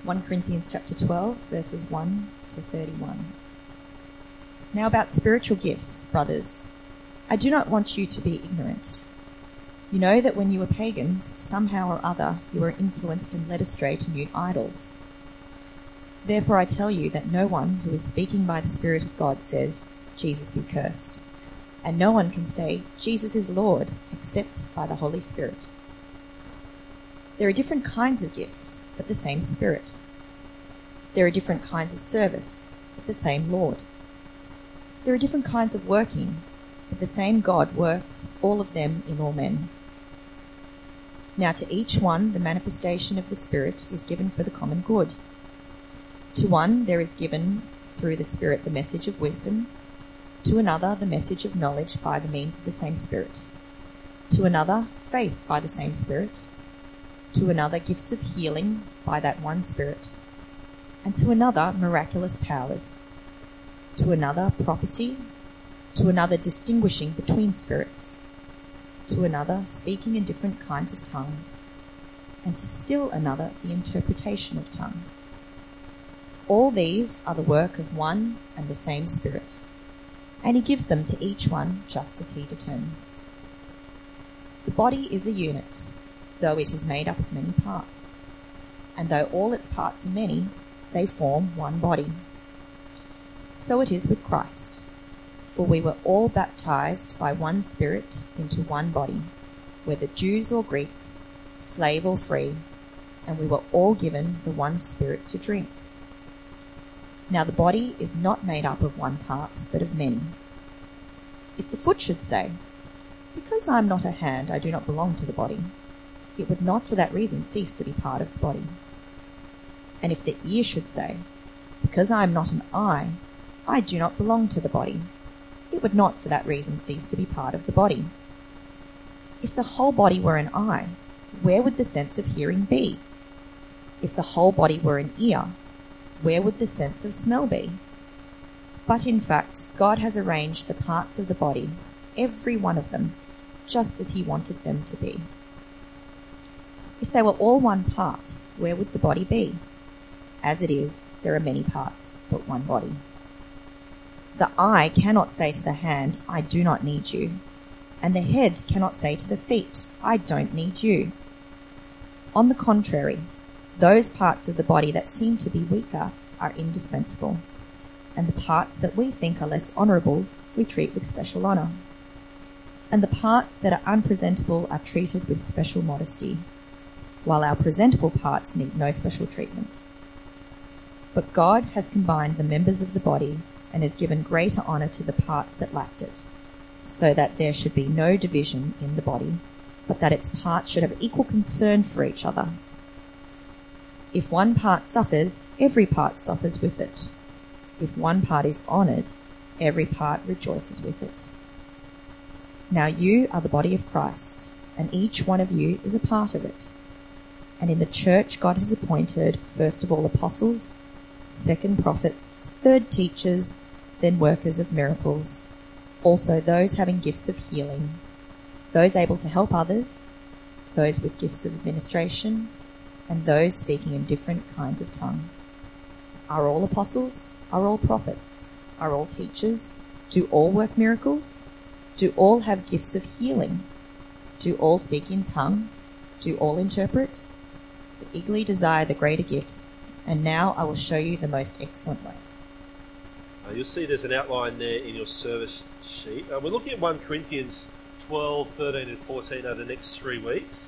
1 Corinthians chapter 12, verses 1 to 31. Now about spiritual gifts, brothers, I do not want you to be ignorant. You know that when you were pagans, somehow or other you were influenced and led astray to mute idols. Therefore I tell you that no one who is speaking by the Spirit of God says, Jesus be cursed. And no one can say, Jesus is Lord, except by the Holy Spirit. There are different kinds of gifts, but the same Spirit. There are different kinds of service, but the same Lord. There are different kinds of working, but the same God works all of them in all men. Now to each one the manifestation of the Spirit is given for the common good. To one there is given through the Spirit the message of wisdom, to another the message of knowledge by the means of the same Spirit, to another faith by the same Spirit, to another gifts of healing by that one Spirit, and to another miraculous powers, to another prophecy, to another distinguishing between spirits, to another speaking in different kinds of tongues, and to still another the interpretation of tongues. All these are the work of one and the same Spirit, and he gives them to each one just as he determines. The body is a unit, though it is made up of many parts, and though all its parts are many, they form one body. So it is with Christ, for we were all baptized by one Spirit into one body, whether Jews or Greeks, slave or free, and we were all given the one Spirit to drink. Now the body is not made up of one part, but of many. If the foot should say, because I am not a hand, I do not belong to the body, it would not for that reason cease to be part of the body. And if the ear should say, because I am not an eye, I do not belong to the body, it would not for that reason cease to be part of the body. If the whole body were an eye, where would the sense of hearing be? If the whole body were an ear, where would the sense of smell be? But in fact, God has arranged the parts of the body, every one of them, just as he wanted them to be. If they were all one part, where would the body be? As it is, there are many parts, but one body. The eye cannot say to the hand, I do not need you, and the head cannot say to the feet, I don't need you. On the contrary, those parts of the body that seem to be weaker are indispensable, and the parts that we think are less honourable we treat with special honour, and the parts that are unpresentable are treated with special modesty, while our presentable parts need no special treatment. But God has combined the members of the body and has given greater honour to the parts that lacked it, so that there should be no division in the body, but that its parts should have equal concern for each other. If one part suffers, every part suffers with it. If one part is honoured, every part rejoices with it. Now you are the body of Christ, and each one of you is a part of it. And in the church God has appointed, first of all apostles, second prophets, third teachers, then workers of miracles, also those having gifts of healing, those able to help others, those with gifts of administration, and those speaking in different kinds of tongues. Are all apostles? Are all prophets? Are all teachers? Do all work miracles? Do all have gifts of healing? Do all speak in tongues? Do all interpret? But eagerly desire the greater gifts, and now I will show you the most excellent way. You'll see there's an outline there in your service sheet. We're looking at 1 Corinthians 12, 13 and 14 over the next 3 weeks.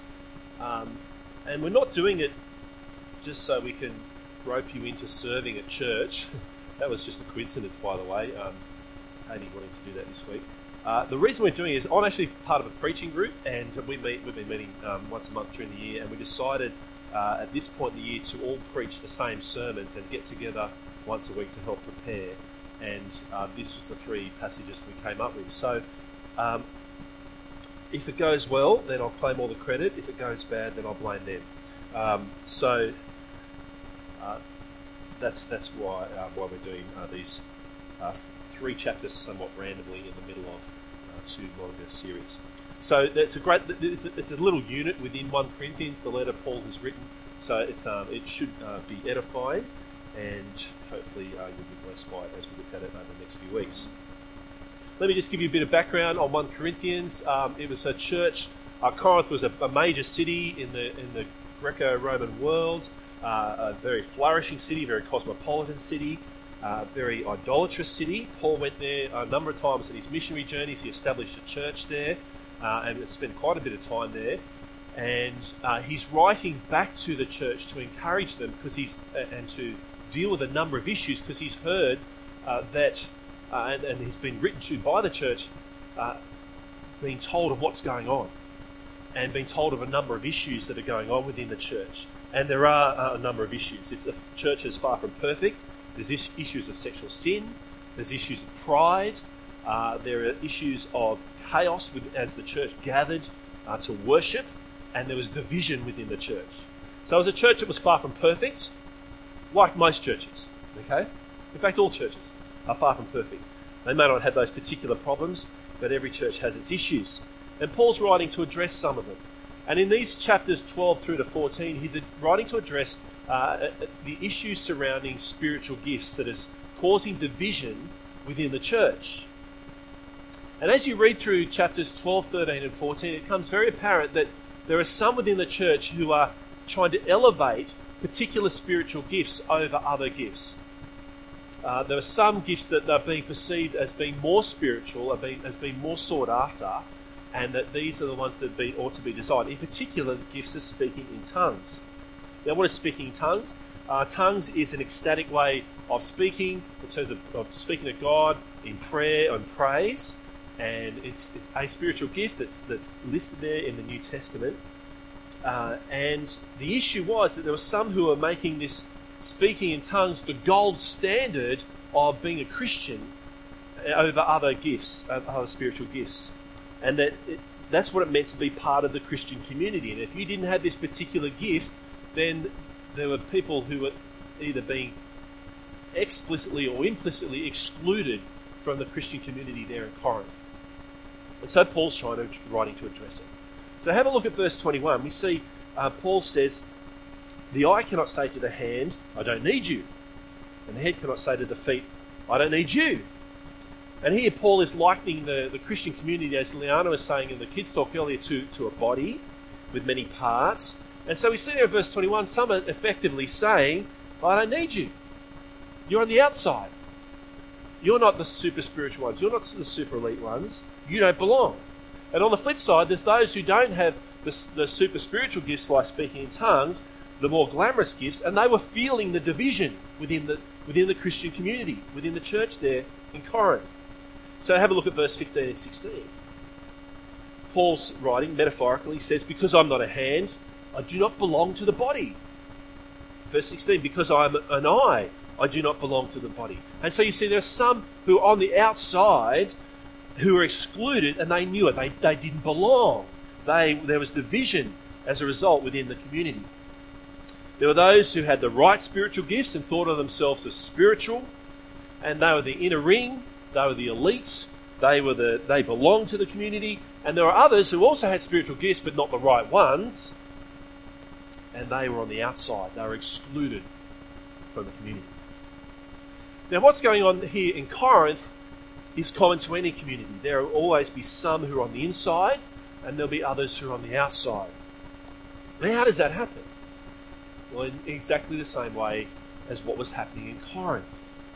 And we're not doing it just so we can rope you into serving at church. That was just a coincidence, by the way. Katie wanting to do that this week. The reason we're doing it is I'm actually part of a preaching group, and we've been meeting once a month during the year, and we decided at this point in the year to all preach the same sermons and get together once a week to help prepare. And this was the 3 passages we came up with. So if it goes well, then I'll claim all the credit. If it goes bad, then I'll blame them. That's why we're doing these 3 chapters somewhat randomly in the middle of 2 longer series. So it's a little unit within 1 Corinthians, the letter Paul has written So it should be edifying, and hopefully you'll be blessed by it as we look at it over the next few weeks. Let me just give you a bit of background on 1 Corinthians. It was a church. Corinth was a major city in the Greco-Roman world, a very flourishing city, very cosmopolitan city, very idolatrous city. Paul went there a number of times in his missionary journeys. He established a church there and spent quite a bit of time there. And he's writing back to the church to encourage them and to deal with a number of issues, because he's heard that, and he's been written to by the church, being told of what's going on, and being told of a number of issues that are going on within the church. And there are a number of issues. The church is far from perfect. There's issues of sexual sin. There's issues of pride. There are issues of chaos as the church gathered to worship, and there was division within the church. So it was a church that was far from perfect, like most churches. Okay? In fact, all churches are far from perfect. They may not have those particular problems, but every church has its issues. And Paul's writing to address some of them. And in these chapters 12 through to 14, he's writing to address the issues surrounding spiritual gifts that is causing division within the church. And as you read through chapters 12, 13 and 14, it becomes very apparent that there are some within the church who are trying to elevate particular spiritual gifts over other gifts. There are some gifts that are being perceived as being more spiritual, as being more sought after, and that these are the ones that ought to be desired. In particular, the gifts of speaking in tongues. Now, what is speaking in tongues? Tongues is an ecstatic way of speaking, in terms of speaking to God in prayer and praise, and it's a spiritual gift that's listed there in the New Testament. And the issue was that there were some who were making this speaking in tongues the gold standard of being a Christian over other gifts, other spiritual gifts. And that's what it meant to be part of the Christian community. And if you didn't have this particular gift, then there were people who were either being explicitly or implicitly excluded from the Christian community there in Corinth. And so Paul's writing to address it. So have a look at verse 21. We see Paul says, "The eye cannot say to the hand, 'I don't need you.' And the head cannot say to the feet, 'I don't need you.'" And here Paul is likening the Christian community, as Liana was saying in the kids' talk earlier, to a body with many parts. And so we see there in verse 21, some are effectively saying, "I don't need you. You're on the outside. You're not the super spiritual ones. You're not the super elite ones. You don't belong." And on the flip side, there's those who don't have the super spiritual gifts like speaking in tongues, the more glamorous gifts, and they were feeling the division within the Christian community, within the church there in Corinth. So have a look at verse 15 and 16. Paul's writing, metaphorically, says, "Because I'm not a hand, I do not belong to the body." Verse 16, "Because I'm an eye, I do not belong to the body." And so you see there are some who are on the outside who are excluded, and they knew it. They didn't belong. There was division as a result within the community. There were those who had the right spiritual gifts and thought of themselves as spiritual, and they were the inner ring, they were the elite, they belonged to the community. And there were others who also had spiritual gifts but not the right ones, and they were on the outside. They were excluded from the community. Now what's going on here in Corinth is common to any community. There will always be some who are on the inside, and there'll be others who are on the outside. Now how does that happen? Well, in exactly the same way as what was happening in Corinth.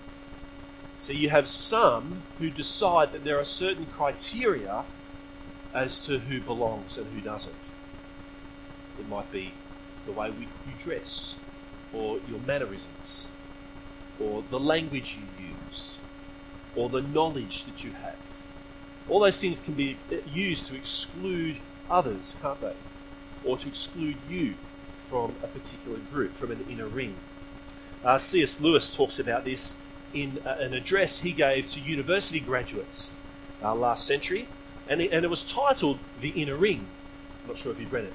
So you have some who decide that there are certain criteria as to who belongs and who doesn't. It might be the way you dress, or your mannerisms, or the language you use, or the knowledge that you have. All those things can be used to exclude others, can't they? Or to exclude you from a particular group, from an inner ring. C.S. Lewis talks about this in an address he gave to university graduates last century, and it was titled "The Inner Ring." I'm not sure if you've read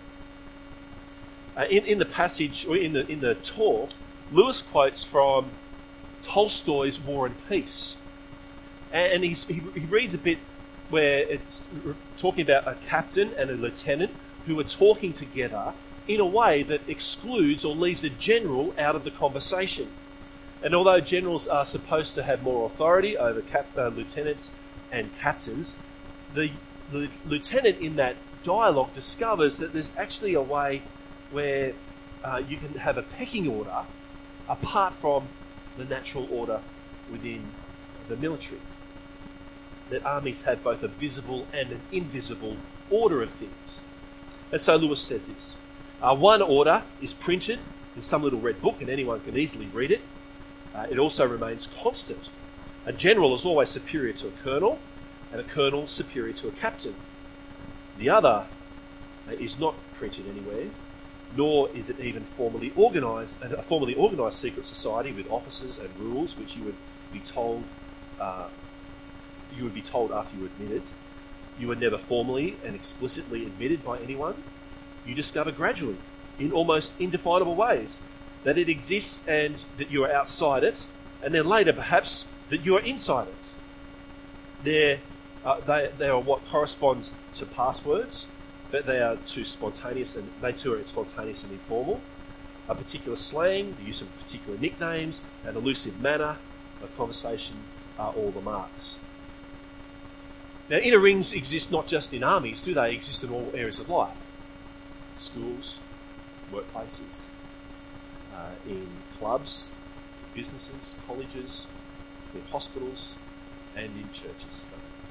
it. In the passage, or in the talk, Lewis quotes from Tolstoy's War and Peace, and he reads a bit where it's talking about a captain and a lieutenant who are talking together in a way that excludes or leaves a general out of the conversation. And although generals are supposed to have more authority over lieutenants and captains, the lieutenant in that dialogue discovers that there's actually a way where you can have a pecking order apart from the natural order within the military. That armies have both a visible and an invisible order of things. And so Lewis says this. One order is printed in some little red book and anyone can easily read it. It also remains constant. A general is always superior to a colonel and a colonel superior to a captain. The other is not printed anywhere, nor is it even formally organised, a formally organised secret society with officers and rules which you would be told after you were admitted. You were never formally and explicitly admitted by anyone. You discover gradually, in almost indefinable ways, that it exists and that you are outside it, and then later perhaps that you are inside it. They are what corresponds to passwords, but they are too spontaneous, and they too are spontaneous and informal. A particular slang, the use of particular nicknames, an elusive manner of conversation are all the marks. Now, inner rings exist not just in armies, do they? Exist in all areas of life. Schools, workplaces, in clubs, businesses, colleges, in hospitals, and in churches.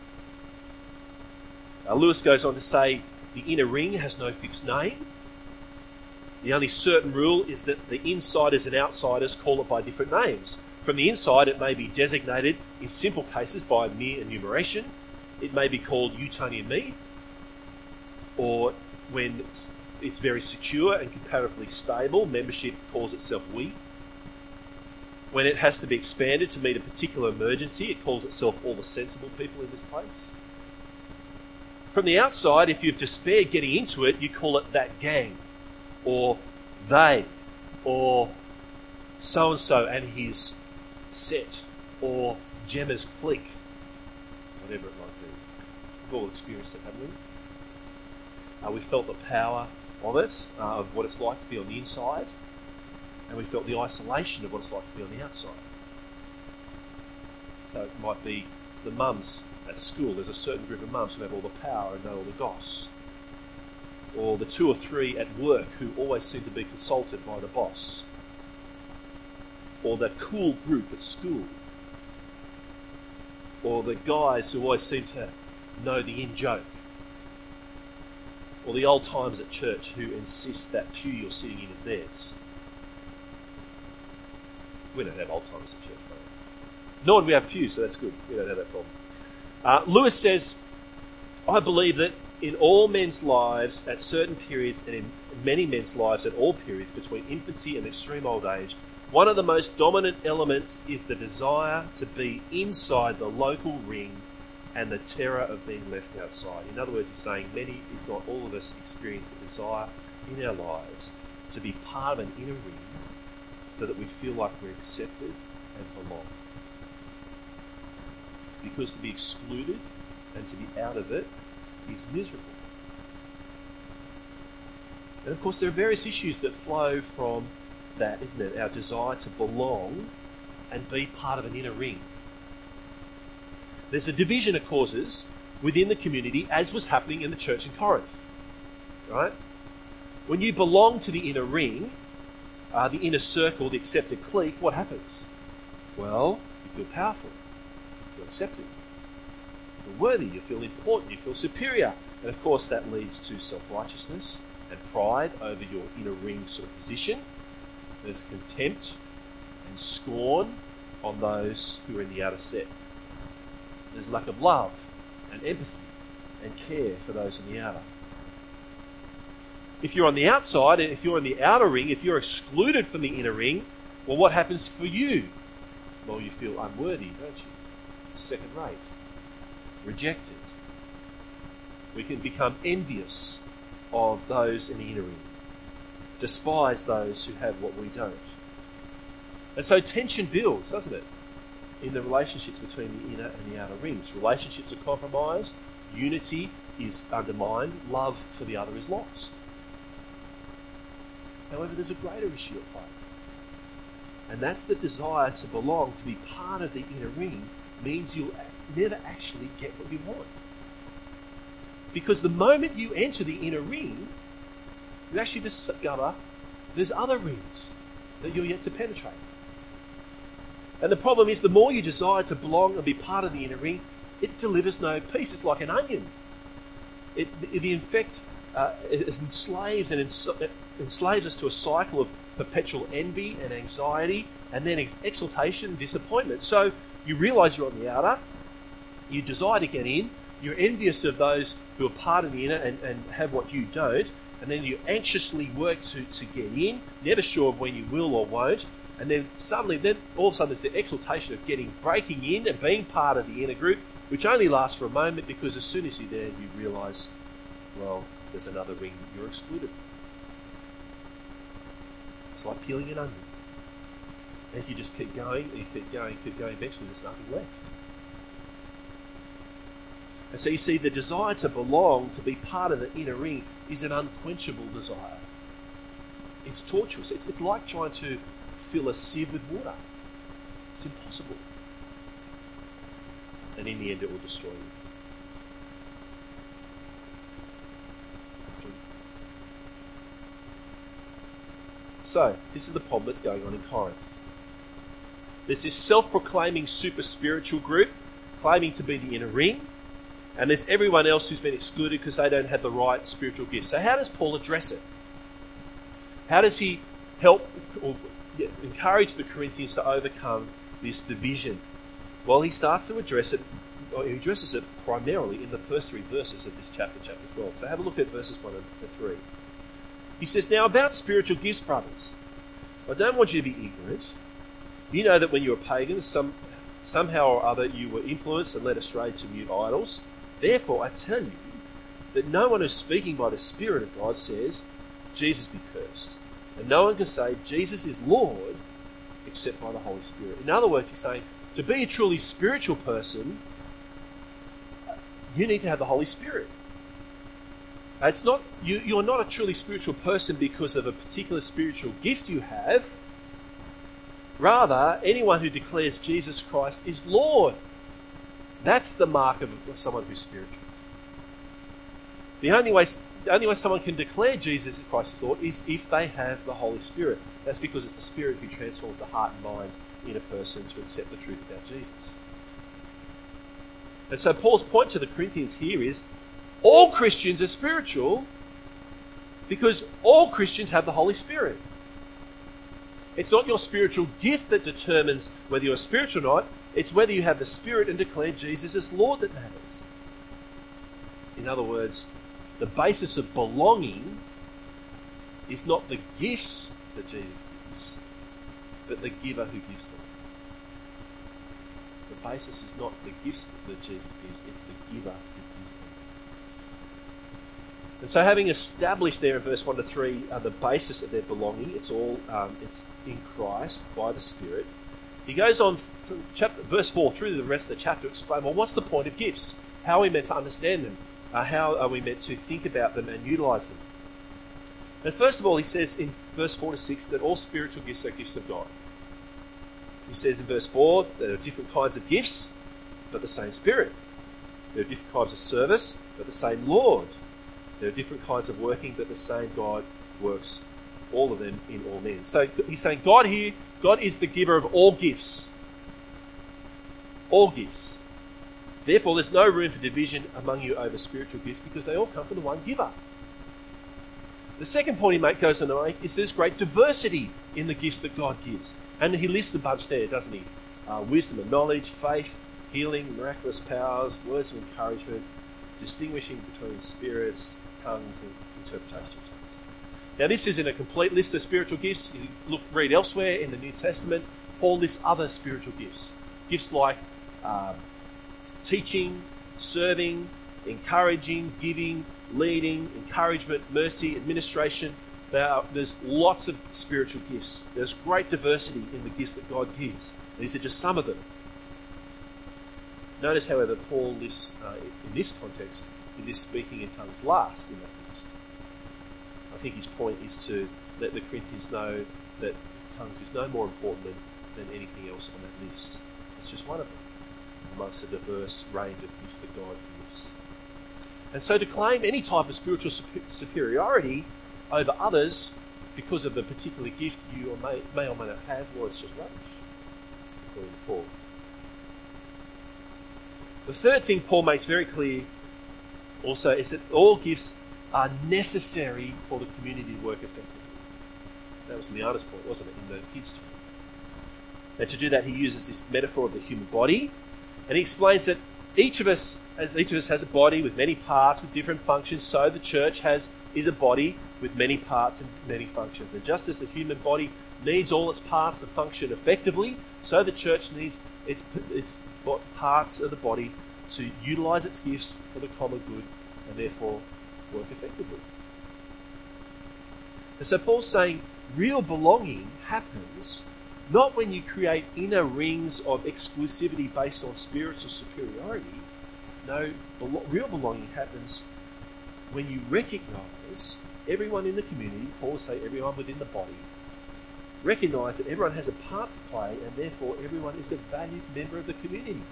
Lewis goes on to say, the inner ring has no fixed name. The only certain rule is that the insiders and outsiders call it by different names. From the inside, it may be designated in simple cases by mere enumeration. It may be called you, Tony, and me. Or when it's very secure and comparatively stable, membership calls itself we. When it has to be expanded to meet a particular emergency, it calls itself all the sensible people in this place. From the outside, if you've despaired getting into it, you call it that gang, or they, or so-and-so and his set, or Gemma's clique, whatever it might be. We've all experienced it, haven't we? We felt the power of it, of what it's like to be on the inside, and we felt the isolation of what it's like to be on the outside. So it might be the mums at school. There's a certain group of mums who have all the power and know all the goss. Or the 2 or 3 at work who always seem to be consulted by the boss. Or that cool group at school. Or the guys who always seem to know the in-joke. Or the old timers at church who insist that pew you're sitting in is theirs. We don't have old timers at church, nor do we have pews, so that's good. We don't have that problem. Lewis says, I believe that in all men's lives at certain periods and in many men's lives at all periods between infancy and extreme old age, one of the most dominant elements is the desire to be inside the local ring and the terror of being left outside. In other words, he's saying many, if not all of us, experience the desire in our lives to be part of an inner ring so that we feel like we're accepted and belong. Because to be excluded and to be out of it is miserable. And of course there are various issues that flow from that, isn't it? Our desire to belong and be part of an inner ring. There's a division of causes within the community, as was happening in the church in Corinth. Right? When you belong to the inner ring, the inner circle, the accepted clique, what happens? Well, you feel powerful. You feel accepted. You feel worthy. You feel important. You feel superior. And of course that leads to self-righteousness and pride over your inner ring sort of position. There's contempt and scorn on those who are in the outer set. There's lack of love and empathy and care for those in the outer. If you're on the outside, if you're in the outer ring, if you're excluded from the inner ring, well, what happens for you? Well, you feel unworthy, don't you? Second rate. Rejected. We can become envious of those in the inner ring. Despise those who have what we don't. And so tension builds, doesn't it? In the relationships between the inner and the outer rings. Relationships are compromised. Unity is undermined. Love for the other is lost. However, there's a greater issue at play. And that's the desire to belong, to be part of the inner ring, means you'll never actually get what you want. Because the moment you enter the inner ring, you actually discover there's other rings that you're yet to penetrate. And the problem is, the more you desire to belong and be part of the inner ring, it delivers no peace. It's like an onion. It enslaves us to a cycle of perpetual envy and anxiety, and then exaltation and disappointment. So you realise you're on the outer, you desire to get in, you're envious of those who are part of the inner and have what you don't, and then you anxiously work to get in, never sure of when you will or won't, and then all of a sudden there's the exaltation of breaking in and being part of the inner group, which only lasts for a moment, because as soon as you're there, you realise, well, there's another ring that you're excluded from. It's like peeling an onion. And if you just keep going, eventually there's nothing left. And so you see, the desire to belong, to be part of the inner ring, is an unquenchable desire. It's torturous. It's like trying to fill a sieve with water. It's impossible. And in the end, it will destroy you. So, this is the problem that's going on in Corinth. There's this self-proclaiming super spiritual group claiming to be the inner ring, and there's everyone else who's been excluded because they don't have the right spiritual gifts. So how does Paul address it? How does he help or encourage the Corinthians to overcome this division? Well, he starts to address it, or he addresses it primarily in the first 3 verses of this chapter 12. So have a look at verses 1 to 3. He says, "Now about spiritual gifts, brothers, I don't want you to be ignorant. You know that when you were pagans, somehow or other you were influenced and led astray to mute idols. Therefore, I tell you that no one who's speaking by the Spirit of God says, 'Jesus be cursed.' And no one can say, 'Jesus is Lord,' except by the Holy Spirit." In other words, he's saying, to be a truly spiritual person, you need to have the Holy Spirit. It's not you're not a truly spiritual person because of a particular spiritual gift you have. Rather, anyone who declares Jesus Christ is Lord. That's the mark of someone who's spiritual. The only way someone can declare Jesus Christ is Lord is if they have the Holy Spirit. That's because it's the Spirit who transforms the heart and mind in a person to accept the truth about Jesus. And so Paul's point to the Corinthians here is, all Christians are spiritual because all Christians have the Holy Spirit. It's not your spiritual gift that determines whether you're spiritual or not. It's whether you have the Spirit and declare Jesus as Lord that matters. In other words, the basis of belonging is not the gifts that Jesus gives, but the giver who gives them. The basis is not the gifts that Jesus gives, it's the giver who gives them. And so having established there in verse 1 to 3 the basis of their belonging, it's in Christ by the Spirit, he goes on from verse 4 through the rest of the chapter to explain, well, what's the point of gifts? How are we meant to understand them? How are we meant to think about them and utilise them? And first of all, he says in verse 4 to 6 that all spiritual gifts are gifts of God. He says in verse 4 that there are different kinds of gifts, but the same Spirit. There are different kinds of service, but the same Lord. There are different kinds of working, but the same God works all of them in all men. So he's saying God is the giver of all gifts. All gifts. Therefore, there's no room for division among you over spiritual gifts because they all come from the one giver. The second point he goes on to make is there's great diversity in the gifts that God gives. And he lists a bunch there, doesn't he? Wisdom and knowledge, faith, healing, miraculous powers, words of encouragement, distinguishing between spirits, tongues, and interpretation of tongues. Now, this isn't a complete list of spiritual gifts. You read elsewhere in the New Testament, Paul lists other spiritual gifts. Gifts like teaching, serving, encouraging, giving, leading, encouragement, mercy, administration. There's lots of spiritual gifts. There's great diversity in the gifts that God gives. These are just some of them. Notice, however, Paul lists, in this context, he lists speaking in tongues last in that list. I think his point is to let the Corinthians know that tongues is no more important than anything else on that list. It's just one of them amongst a diverse range of gifts that God gives. And so to claim any type of spiritual superiority over others because of a particular gift you may or may not have, well, it's just rubbish, according to Paul. The third thing Paul makes very clear also is that all gifts are necessary for the community to work effectively. That was Liana's point, wasn't it, in the kids' talk? And to do that, he uses this metaphor of the human body, and he explains that each of us has a body with many parts with different functions, so the church is a body with many parts and many functions. And just as the human body needs all its parts to function effectively, so the church needs its parts of the body to utilise its gifts for the common good and therefore work effectively. And so Paul's saying real belonging happens not when you create inner rings of exclusivity based on spiritual superiority. No, real belonging happens when you recognise everyone in the community, Paul will say everyone within the body, recognise that everyone has a part to play and therefore everyone is a valued member of the community.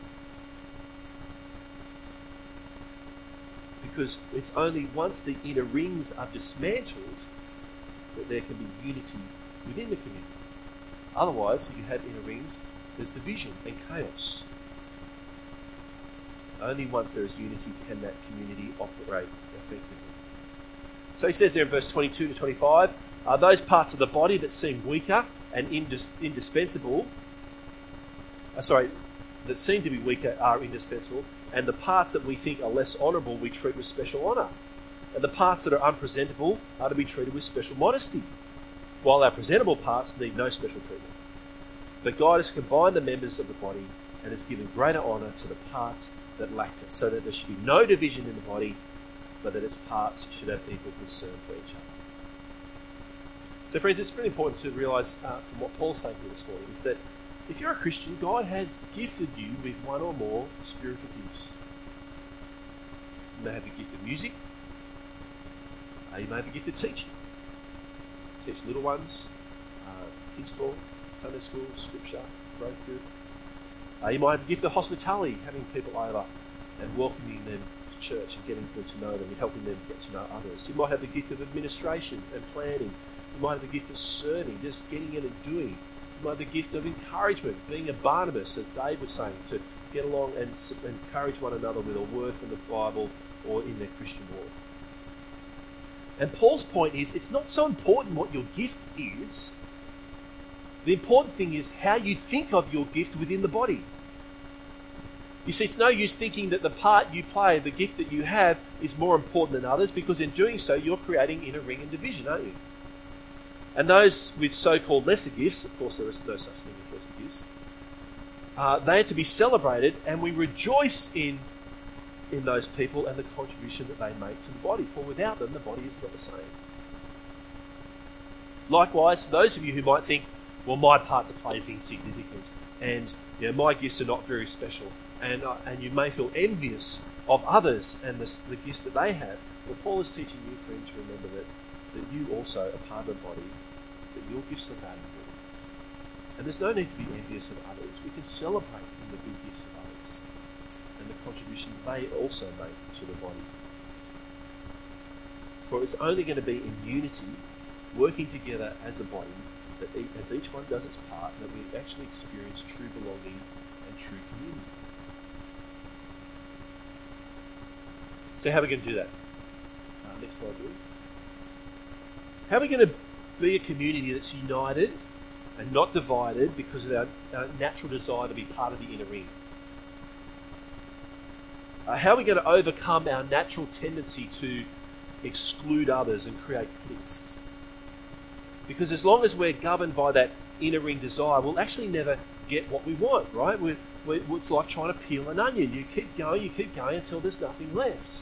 Because it's only once the inner rings are dismantled that there can be unity within the community. Otherwise, if you have inner rings, there's division and chaos. Only once there is unity can that community operate effectively. So he says there in verse 22 to 25, those parts of the body that seem weaker and indispensable, that seem to be weaker are indispensable, and the parts that we think are less honourable we treat with special honour. And the parts that are unpresentable are to be treated with special modesty, while our presentable parts need no special treatment. But God has combined the members of the body and has given greater honour to the parts that lacked it, so that there should be no division in the body, but that its parts should have equal concern for each other. So friends, it's really important to realise from what Paul's saying here this morning is that if you're a Christian, God has gifted you with one or more spiritual gifts. You may have the gift of music. You may have the gift of teaching. Teach little ones, kids talk, Sunday school, scripture, growth group. You might have the gift of hospitality, having people over and welcoming them to church and getting them to know them and helping them get to know others. You might have the gift of administration and planning. You might have the gift of serving, just getting in and doing. You might have the gift of encouragement, being a Barnabas, as Dave was saying, to get along and encourage one another with a word from the Bible or in their Christian walk. And Paul's point is, it's not so important what your gift is. The important thing is how you think of your gift within the body. You see, it's no use thinking that the part you play, the gift that you have, is more important than others, because in doing so, you're creating inner ring and division, aren't you? And those with so-called lesser gifts, of course there is no such thing as lesser gifts, they are to be celebrated, and we rejoice in those people and the contribution that they make to the body, for without them, the body is not the same. Likewise, for those of you who might think, well, my part to play is insignificant, and my gifts are not very special, and you may feel envious of others and the gifts that they have. Well, Paul is teaching you, friend, to remember that you also are part of the body, that your gifts are valuable. And there's no need to be envious of others. We can celebrate in the good gifts of others and the contribution they also make to the body. For it's only going to be in unity, working together as a body, that as each one does its part, that we actually experience true belonging and true community. So how are we going to do that? Next slide, Julie. How are we going to be a community that's united and not divided because of our natural desire to be part of the inner ring? How are we going to overcome our natural tendency to exclude others and create cliques? Because as long as we're governed by that inner ring desire, we'll actually never get what we want, right? It's like trying to peel an onion. You keep going until there's nothing left.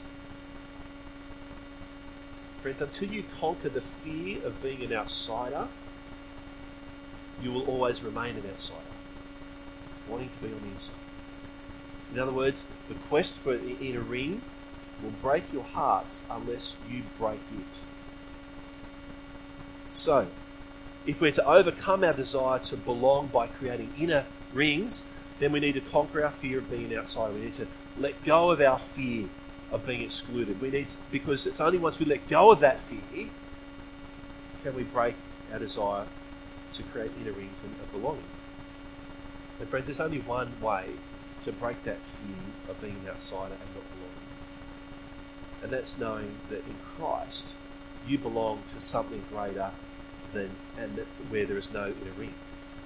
Friends, until you conquer the fear of being an outsider, you will always remain an outsider, wanting to be on the inside. In other words, the quest for the inner ring will break your hearts unless you break it. So, if we're to overcome our desire to belong by creating inner rings, then we need to conquer our fear of being outside. We need to let go of our fear of being excluded. Because it's only once we let go of that fear can we break our desire to create inner rings and belonging. And friends, there's only one way to break that fear of being an outsider and not belonging. And that's knowing that in Christ you belong to something greater where there is no inner ring.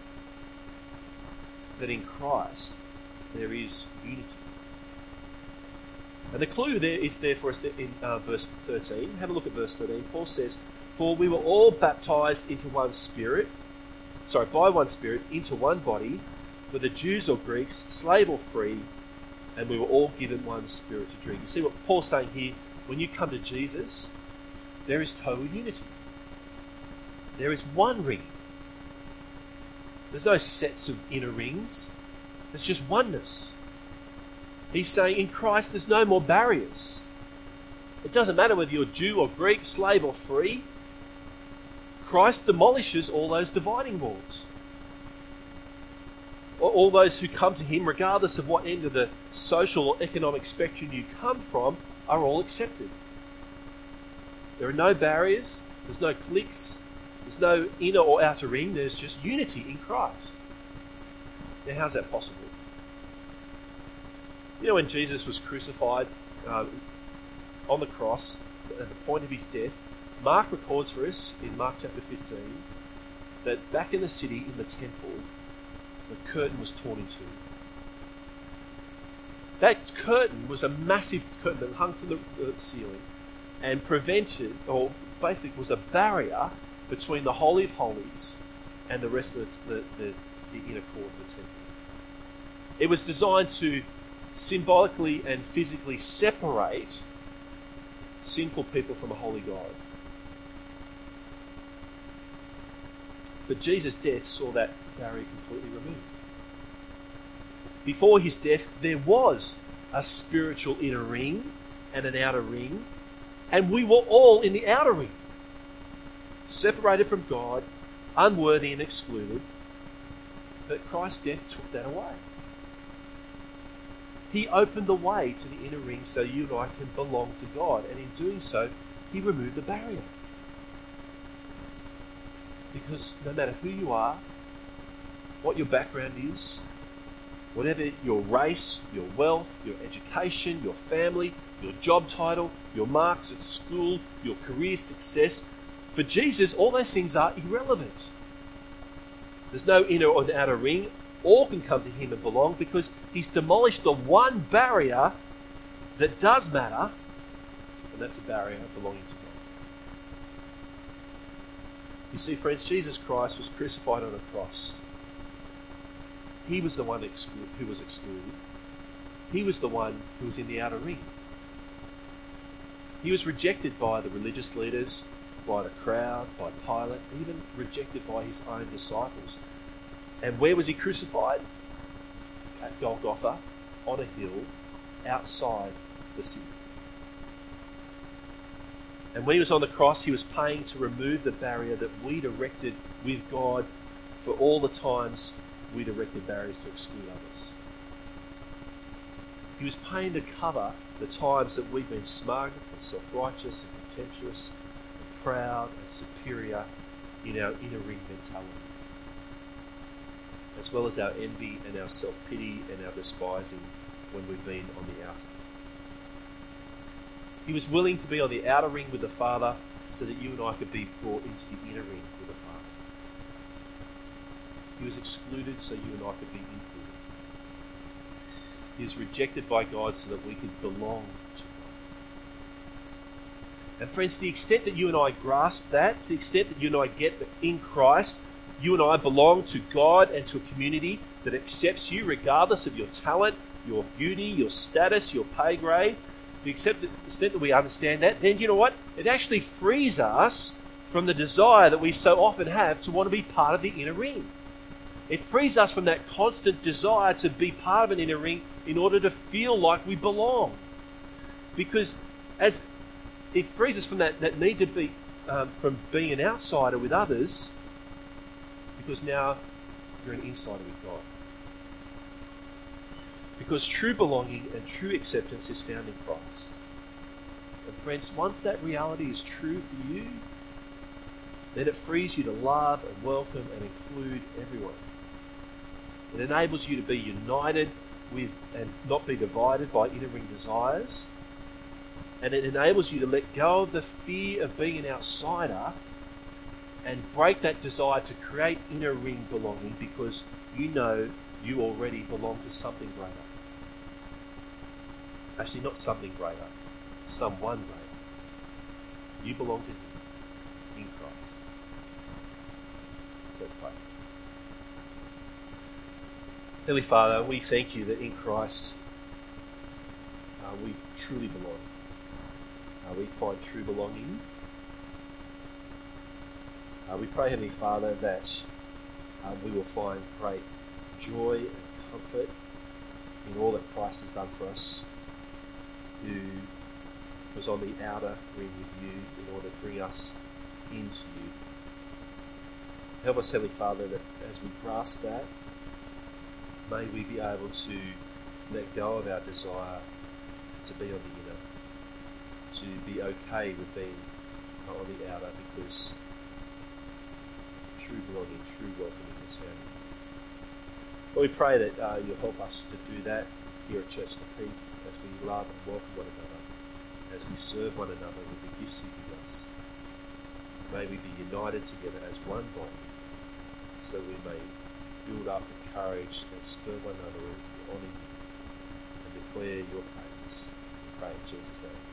That in Christ there is unity. And the clue there is there for us in verse 13. Have a look at verse 13. Paul says, "For we were all baptized into one spirit, by one spirit, into one body, whether Jews or Greeks, slave or free, and we were all given one spirit to drink." You see what Paul's saying here? When you come to Jesus, there is total unity. There is one ring. There's no sets of inner rings. There's just oneness. He's saying in Christ there's no more barriers. It doesn't matter whether you're Jew or Greek, slave or free. Christ demolishes all those dividing walls. All those who come to him, regardless of what end of the social or economic spectrum you come from, are all accepted. There are no barriers, there's no cliques, there's no inner or outer ring, there's just unity in Christ. Now, how's that possible? You know, when Jesus was crucified on the cross, at the point of his death, Mark records for us in Mark chapter 15 that back in the city, in the temple, the curtain was torn in two. That curtain was a massive curtain that hung from the ceiling and prevented, or basically was a barrier between the Holy of Holies and the rest of the inner court of the temple. It was designed to symbolically and physically separate sinful people from a holy God. But Jesus' death saw that barrier completely removed. Before his death, there was a spiritual inner ring and an outer ring, and we were all in the outer ring, separated from God, unworthy and excluded. But Christ's death took that away. He opened the way to the inner ring so you and I can belong to God, and in doing so, he removed the barrier. Because no matter who you are, what your background is, whatever your race, your wealth, your education, your family, your job title, your marks at school, your career success, for Jesus, all those things are irrelevant. There's no inner or outer ring. All can come to him and belong because he's demolished the one barrier that does matter, and that's the barrier of belonging to God. You see, friends, Jesus Christ was crucified on a cross. He was the one who was excluded. He was the one who was in the outer ring. He was rejected by the religious leaders, by the crowd, by Pilate, even rejected by his own disciples. And where was he crucified? At Golgotha, on a hill, outside the city. And when he was on the cross, he was paying to remove the barrier that we'd erected with God for all the times we'd erected barriers to exclude others. He was paying to cover the times that we've been smug and self-righteous and contemptuous and proud and superior in our inner ring mentality, as well as our envy and our self-pity and our despising when we've been on the outer. He was willing to be on the outer ring with the Father so that you and I could be brought into the inner ring with the Father. He was excluded so you and I could be included. He was rejected by God so that we could belong to God. And friends, to the extent that you and I grasp that, to the extent that you and I get that in Christ, you and I belong to God and to a community that accepts you regardless of your talent, your beauty, your status, your pay grade. To the extent that we understand that, then you know what? It actually frees us from the desire that we so often have to want to be part of the inner ring. It frees us from that constant desire to be part of an inner ring in order to feel like we belong. Because as it frees us from that need to be from being an outsider with others, because now you're an insider with God. Because true belonging and true acceptance is found in Christ. And friends, once that reality is true for you, then it frees you to love and welcome and include everyone. It enables you to be united with and not be divided by inner ring desires. And it enables you to let go of the fear of being an outsider and break that desire to create inner ring belonging, because you know you already belong to something greater. Actually, not something greater, someone greater. You belong to Him in Christ. So let's pray. Heavenly Father, we thank you that in Christ we truly belong. We find true belonging. We pray, Heavenly Father, that we will find great joy and comfort in all that Christ has done for us, who was on the outer ring with you in order to bring us into you. Help us, Heavenly Father, that as we grasp that, may we be able to let go of our desire to be on the inner, to be okay with being on the outer, because true belonging, true welcoming is found in you. Lord, we pray that you'll help us to do that here at Church The Peak, as we love and welcome one another, as we serve one another with the gifts you give us. May we be united together as one body, so we may build up the courage and spur one another to honour you and declare your praises. We pray in Jesus' name.